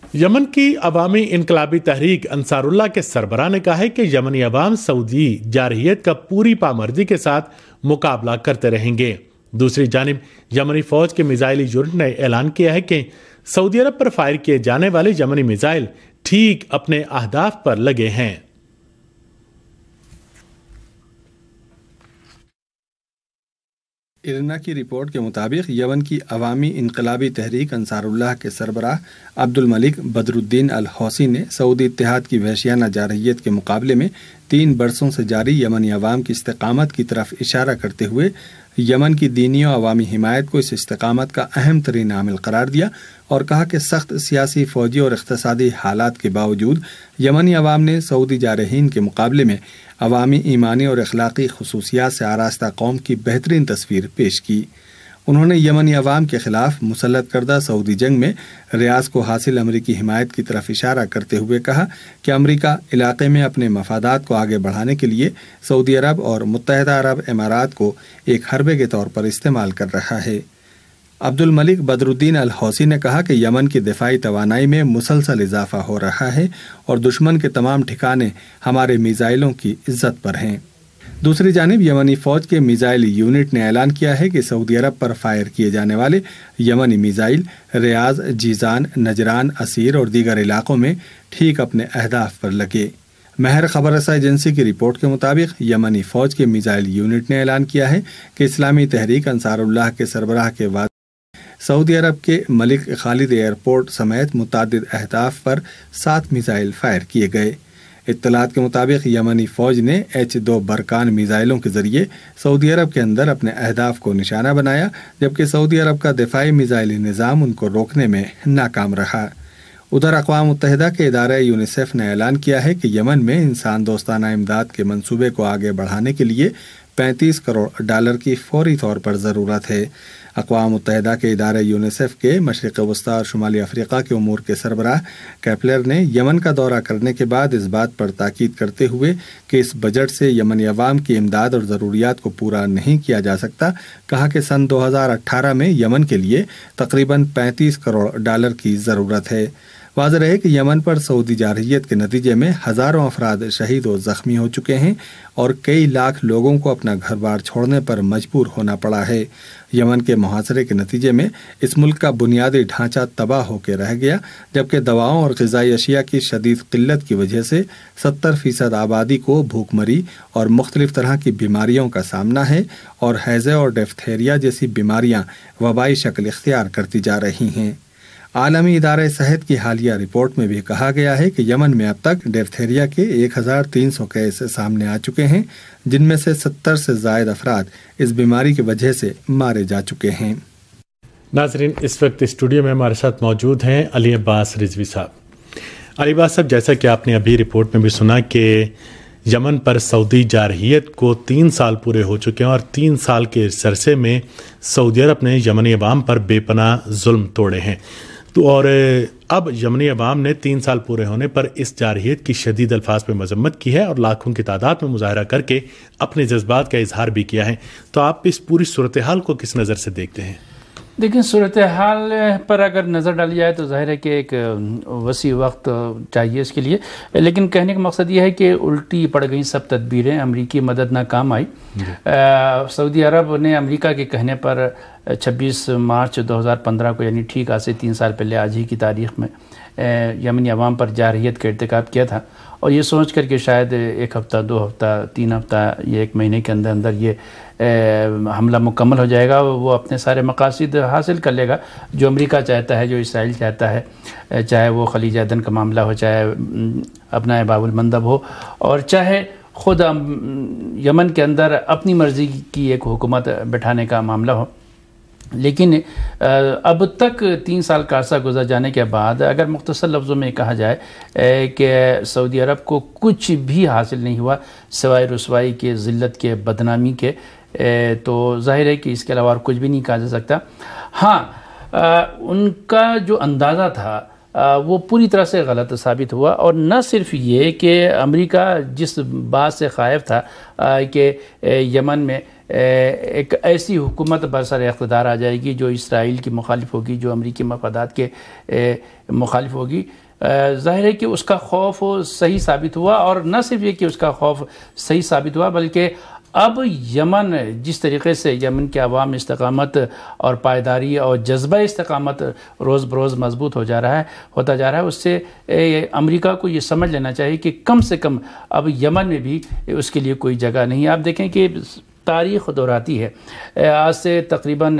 یمن کی عوامی انقلابی تحریک انصار اللہ کے سربراہ نے کہا ہے کہ یمنی عوام سعودی جارحیت کا پوری پامردی کے ساتھ مقابلہ کرتے رہیں گے۔ دوسری جانب یمنی فوج کے میزائل یونٹ نے اعلان کیا ہے کہ سعودی عرب پر فائر کیے جانے والے یمنی میزائل ٹھیک اپنے اہداف پر لگے ہیں۔ ارنا کی رپورٹ کے مطابق یمن کی عوامی انقلابی تحریک انصار اللہ کے سربراہ عبد الملک بدر الدین الحوثی نے سعودی اتحاد کی وحشیانہ جارحیت کے مقابلے میں 3 برسوں سے جاری یمنی عوام کی استقامت کی طرف اشارہ کرتے ہوئے یمن کی دینی و عوامی حمایت کو اس استقامت کا اہم ترین عامل قرار دیا اور کہا کہ سخت سیاسی، فوجی اور اقتصادی حالات کے باوجود یمنی عوام نے سعودی جارحین کے مقابلے میں عوامی، ایمانی اور اخلاقی خصوصیات سے آراستہ قوم کی بہترین تصویر پیش کی۔ انہوں نے یمنی عوام کے خلاف مسلط کردہ سعودی جنگ میں ریاض کو حاصل امریکی حمایت کی طرف اشارہ کرتے ہوئے کہا کہ امریکہ علاقے میں اپنے مفادات کو آگے بڑھانے کے لیے سعودی عرب اور متحدہ عرب امارات کو ایک حربے کے طور پر استعمال کر رہا ہے۔ عبد الملک بدر الدین الحوثی نے کہا کہ یمن کی دفاعی توانائی میں مسلسل اضافہ ہو رہا ہے اور دشمن کے تمام ٹھکانے ہمارے میزائلوں کی عزت پر ہیں۔ دوسری جانب یمنی فوج کے میزائل یونٹ نے اعلان کیا ہے کہ سعودی عرب پر فائر کیے جانے والے یمنی میزائل ریاض، جیزان، نجران، اسیر اور دیگر علاقوں میں ٹھیک اپنے اہداف پر لگے۔ مہر خبر رساں ایجنسی کی رپورٹ کے مطابق یمنی فوج کے میزائل یونٹ نے اعلان کیا ہے کہ اسلامی تحریک انصار اللہ کے سربراہ کے بعد سعودی عرب کے ملک خالد ایئرپورٹ سمیت متعدد اہداف پر 7 میزائل فائر کیے گئے۔ اطلاعات کے مطابق یمنی فوج نے H-2 برکان میزائلوں کے ذریعے سعودی عرب کے اندر اپنے اہداف کو نشانہ بنایا، جبکہ سعودی عرب کا دفاعی میزائلی نظام ان کو روکنے میں ناکام رہا۔ ادھر اقوام متحدہ کے ادارہ یونیسیف نے اعلان کیا ہے کہ یمن میں انسان دوستانہ امداد کے منصوبے کو آگے بڑھانے کے لیے $35 کروڑ کی فوری طور پر ضرورت ہے۔ اقوام متحدہ کے ادارہ یونیسیف کے مشرق وسطیٰ اور شمالی افریقہ کے امور کے سربراہ کیپلر نے یمن کا دورہ کرنے کے بعد اس بات پر تاکید کرتے ہوئے کہ اس بجٹ سے یمنی عوام کی امداد اور ضروریات کو پورا نہیں کیا جا سکتا، کہا کہ سن 2018 میں یمن کے لیے تقریباً $35 کروڑ کی ضرورت ہے۔ واضح رہے کہ یمن پر سعودی جارحیت کے نتیجے میں ہزاروں افراد شہید و زخمی ہو چکے ہیں اور کئی لاکھ لوگوں کو اپنا گھر بار چھوڑنے پر مجبور ہونا پڑا ہے۔ یمن کے محاصرے کے نتیجے میں اس ملک کا بنیادی ڈھانچہ تباہ ہو کے رہ گیا، جبکہ دواؤں اور غذائی اشیاء کی شدید قلت کی وجہ سے 70% آبادی کو بھوک مری اور مختلف طرح کی بیماریوں کا سامنا ہے اور ہیضہ اور ڈفتیریا جیسی بیماریاں وبائی شکل اختیار کرتی جا رہی ہیں۔ عالمی ادارہ صحت کی حالیہ رپورٹ میں بھی کہا گیا ہے کہ یمن میں اب تک ڈفتیریا کے 1300 کیس سامنے آ چکے ہیں، جن میں سے 70 سے زائد افراد اس بیماری کی وجہ سے مارے جا چکے ہیں۔ ناظرین، اس وقت اسٹوڈیو میں ہمارے ساتھ موجود ہیں علی عباس رضوی صاحب۔ علی عباس صاحب، جیسا کہ آپ نے ابھی رپورٹ میں بھی سنا کہ یمن پر سعودی جارحیت کو 3 سال پورے ہو چکے ہیں اور 3 سال کے اس عرصے میں سعودی عرب نے یمنی عوام پر بے پناہ ظلم توڑے ہیں، تو اور اب یمنی عوام نے 3 سال پورے ہونے پر اس جارحیت کی شدید الفاظ میں مذمت کی ہے اور لاکھوں کی تعداد میں مظاہرہ کر کے اپنے جذبات کا اظہار بھی کیا ہے۔ تو آپ اس پوری صورتحال کو کس نظر سے دیکھتے ہیں؟ دیکھیں، صورتحال پر اگر نظر ڈالی جائے تو ظاہر ہے کہ ایک وسیع وقت چاہیے اس کے لیے، لیکن کہنے کا مقصد یہ ہے کہ الٹی پڑ گئیں سب تدبیریں، امریکی مدد نہ کام آئی۔ سعودی عرب نے امریکہ کے کہنے پر 26 مارچ 2015 کو، یعنی ٹھیک آج سے 3 سال پہلے آج ہی کی تاریخ میں یمنی عوام پر جارحیت کا ارتکاب کیا تھا، اور یہ سوچ کر کہ شاید 1 ہفتہ 2 ہفتہ 3 ہفتہ یا 1 مہینے کے اندر اندر یہ حملہ مکمل ہو جائے گا، وہ اپنے سارے مقاصد حاصل کر لے گا جو امریکہ چاہتا ہے، جو اسرائیل چاہتا ہے، چاہے وہ خلیج عدن کا معاملہ ہو، چاہے ابنائے باب المندب ہو، اور چاہے خود یمن کے اندر اپنی مرضی کی ایک حکومت بٹھانے کا معاملہ ہو۔ لیکن اب تک 3 سال کا عرصہ گزر جانے کے بعد اگر مختصر لفظوں میں کہا جائے کہ سعودی عرب کو کچھ بھی حاصل نہیں ہوا سوائے رسوائی کے، ذلت کے، بدنامی کے، تو ظاہر ہے کہ اس کے علاوہ اور کچھ بھی نہیں کہا جا سکتا۔ ہاں، ان کا جو اندازہ تھا وہ پوری طرح سے غلط ثابت ہوا، اور نہ صرف یہ کہ امریکہ جس بات سے خائف تھا کہ یمن میں ایک ایسی حکومت برسر اقتدار آ جائے گی جو اسرائیل کی مخالف ہوگی، جو امریکی مفادات کے مخالف ہوگی، ظاہر ہے کہ اس کا خوف صحیح ثابت ہوا، اور نہ صرف یہ کہ اس کا خوف صحیح ثابت ہوا بلکہ اب یمن جس طریقے سے یمن کے عوام استقامت اور پائیداری اور جذبہ استقامت روز بروز مضبوط ہوتا جا رہا ہے، اس سے امریکہ کو یہ سمجھ لینا چاہیے کہ کم سے کم اب یمن میں بھی اس کے لیے کوئی جگہ نہیں ہے۔ آپ دیکھیں کہ تاریخ دہراتی ہے، آج سے تقریباً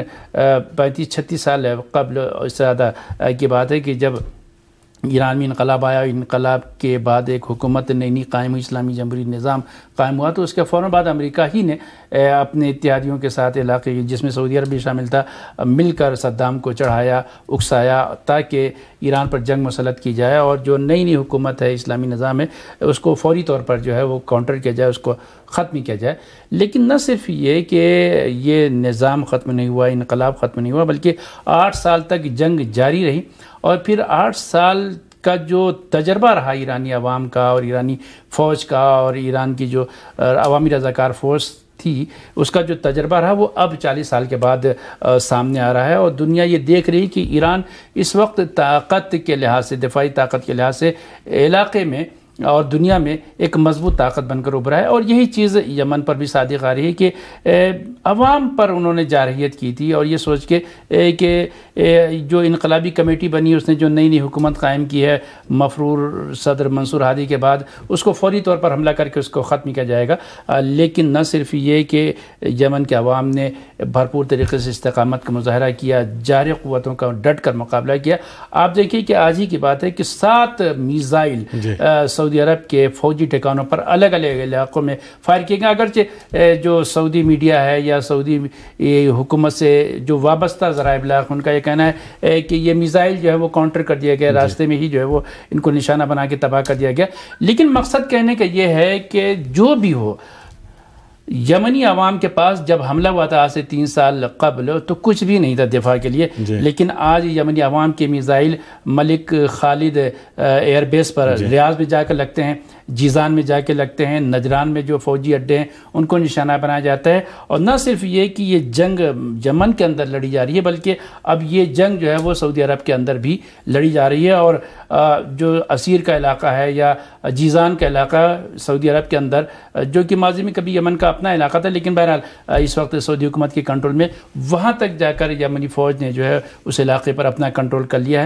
35-36 سال قبل، اس سے زیادہ کی بات ہے کہ جب ایران میں انقلاب آیا، انقلاب کے بعد ایک حکومت نئی قائم ہوئی، اسلامی جمہوری نظام قائم ہوا، تو اس کے فوراً بعد امریکہ ہی نے اپنے اتحادیوں کے ساتھ علاقے جس میں سعودی عرب بھی شامل تھا مل کر صدام کو چڑھایا، اکسایا تاکہ ایران پر جنگ مسلط کی جائے، اور جو نئی حکومت ہے، اسلامی نظام ہے، اس کو فوری طور پر جو ہے وہ کاؤنٹر کیا جائے، اس کو ختم کیا جائے۔ لیکن نہ صرف یہ کہ یہ نظام ختم نہیں ہوا، انقلاب ختم نہیں ہوا، بلکہ 8 سال تک جنگ جاری رہی، اور پھر 8 سال کا جو تجربہ رہا ایرانی عوام کا اور ایرانی فوج کا اور ایران کی جو عوامی رضاکار فورس تھی، اس کا جو تجربہ رہا وہ اب 40 سال کے بعد سامنے آ رہا ہے، اور دنیا یہ دیکھ رہی کہ ایران اس وقت طاقت کے لحاظ سے، دفاعی طاقت کے لحاظ سے علاقے میں اور دنیا میں ایک مضبوط طاقت بن کر ابھرا ہے۔ اور یہی چیز یمن پر بھی صادق آ رہی ہے کہ عوام پر انہوں نے جارحیت کی تھی، اور یہ سوچ کے کہ جو انقلابی کمیٹی بنی، اس نے جو نئی حکومت قائم کی ہے مفرور صدر منصور ہادی کے بعد، اس کو فوری طور پر حملہ کر کے اس کو ختم کیا جائے گا۔ لیکن نہ صرف یہ کہ یمن کے عوام نے بھرپور طریقے سے استقامت کا مظاہرہ کیا، جارح قوتوں کا ڈٹ کر مقابلہ کیا۔ آپ دیکھیے کہ آج ہی کی بات ہے کہ 7 میزائل سعودی عرب کے فوجی ٹھکانوں پر الگ الگ علاقوں میں فائر کیے گئے، اگرچہ جو سعودی میڈیا ہے یا سعودی حکومت سے جو وابستہ ذرائع ابلاغ، ان کا یہ کہنا ہے کہ یہ میزائل جو ہے وہ کاؤنٹر کر دیا گیا، راستے میں ہی جو ہے وہ ان کو نشانہ بنا کے تباہ کر دیا گیا۔ لیکن مقصد کہنے کا یہ ہے کہ جو بھی ہو، یمنی عوام کے پاس جب حملہ ہوا تھا آج سے 3 سال قبل تو کچھ بھی نہیں تھا دفاع کے لیے، لیکن آج یمنی عوام کے میزائل ملک خالد ایئر بیس پر ریاض میں جا کر لگتے ہیں، جیزان میں جا کے لگتے ہیں، نجران میں جو فوجی اڈے ہیں ان کو نشانہ بنایا جاتا ہے۔ اور نہ صرف یہ کہ یہ جنگ یمن کے اندر لڑی جا رہی ہے، بلکہ اب یہ جنگ جو ہے وہ سعودی عرب کے اندر بھی لڑی جا رہی ہے، اور جو اسیر کا علاقہ ہے یا جیزان کا علاقہ سعودی عرب کے اندر، جو کہ ماضی میں کبھی یمن کا اپنا علاقہ تھا لیکن بہرحال اس وقت سعودی حکومت کے کنٹرول میں، وہاں تک جا کر یمنی فوج نے جو ہے اس علاقے پر اپنا کنٹرول کر لیا ہے۔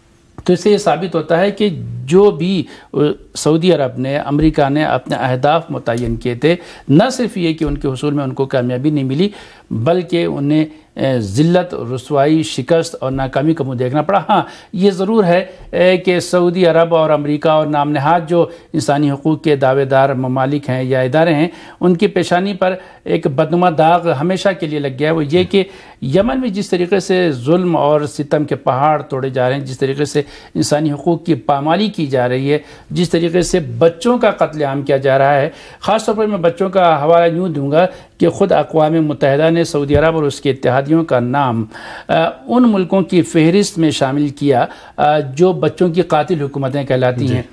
تو اس سے یہ ثابت ہوتا ہے کہ جو بھی سعودی عرب نے، امریکہ نے اپنے اہداف متعین کیے تھے، نہ صرف یہ کہ ان کے حصول میں ان کو کامیابی نہیں ملی، بلکہ انہیں ذلت، رسوائی، شکست اور ناکامی کا منہ دیکھنا پڑا۔ ہاں یہ ضرور ہے کہ سعودی عرب اور امریکہ اور نام نہاد جو انسانی حقوق کے دعوے دار ممالک ہیں یا ادارے ہیں، ان کی پیشانی پر ایک بدنما داغ ہمیشہ کے لیے لگ گیا ہے، وہ یہ کہ یمن میں جس طریقے سے ظلم اور ستم کے پہاڑ توڑے جا رہے ہیں، جس طریقے سے انسانی حقوق کی پامالی کی جا رہی ہے، جس طریقے سے بچوں کا قتل عام کیا جا رہا ہے، خاص طور پر میں بچوں کا حوالہ یوں دوں گا کہ خود اقوام متحدہ نے سعودی عرب اور اس کے اتحادیوں کا نام ان ملکوں کی فہرست میں شامل کیا جو بچوں کی قاتل حکومتیں کہلاتی ہیں۔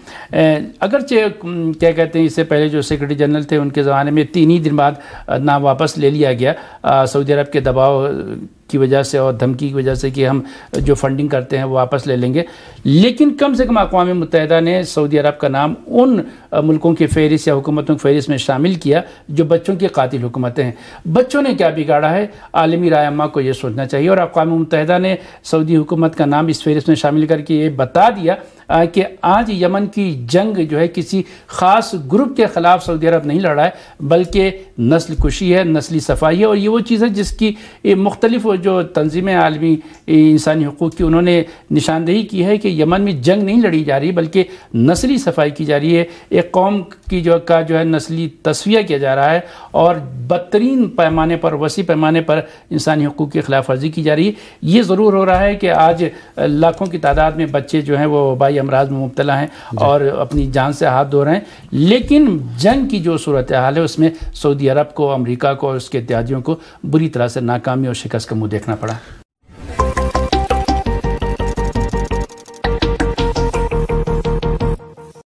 اگرچہ کیا کہتے ہیں، اس سے پہلے جو سیکرٹری جنرل تھے ان کے زمانے میں 3 ہی دن بعد نام واپس لے لیا گیا سعودی عرب کے دباؤ کی وجہ سے اور دھمکی کی وجہ سے کہ ہم جو فنڈنگ کرتے ہیں وہ واپس لے لیں گے، لیکن کم سے کم اقوام متحدہ نے سعودی عرب کا نام ان ملکوں کی فہرست یا حکومتوں کی فہرست میں شامل کیا جو بچوں کی قاتل حکومتیں ہیں۔ بچوں نے کیا بگاڑا ہے، عالمی رائے کو یہ سوچنا چاہیے، اور اقوام متحدہ نے سعودی حکومت کا نام اس فہرست میں شامل کر کے یہ بتا دیا کہ آج یمن کی جنگ جو ہے کسی خاص گروپ کے خلاف سعودی عرب نہیں لڑ رہا ہے، بلکہ نسل کشی ہے، نسلی صفائی ہے، اور یہ وہ چیز ہے جس کی مختلف جو تنظیمیں عالمی انسانی حقوق کی انہوں نے نشاندہی کی ہے کہ یمن میں جنگ نہیں لڑی جا رہی بلکہ نسلی صفائی کی جا رہی ہے، ایک قوم کی جو ہے نسلی تصفیہ کیا جا رہا ہے، اور بدترین پیمانے پر، وسیع پیمانے پر انسانی حقوق کی خلاف ورزی کی جا رہی ہے۔ یہ ضرور ہو رہا ہے کہ آج لاکھوں کی تعداد میں بچے جو ہیں وہ وبائی امراض میں مبتلا ہیں اور اپنی جان سے ہاتھ دھو رہے ہیں، لیکن جنگ کی جو صورتحال ہے اس میں سعودی عرب کو، امریکہ کو اور اس کے اتحادیوں کو بری طرح سے ناکامی اور شکست کا منہ دیکھنا پڑا۔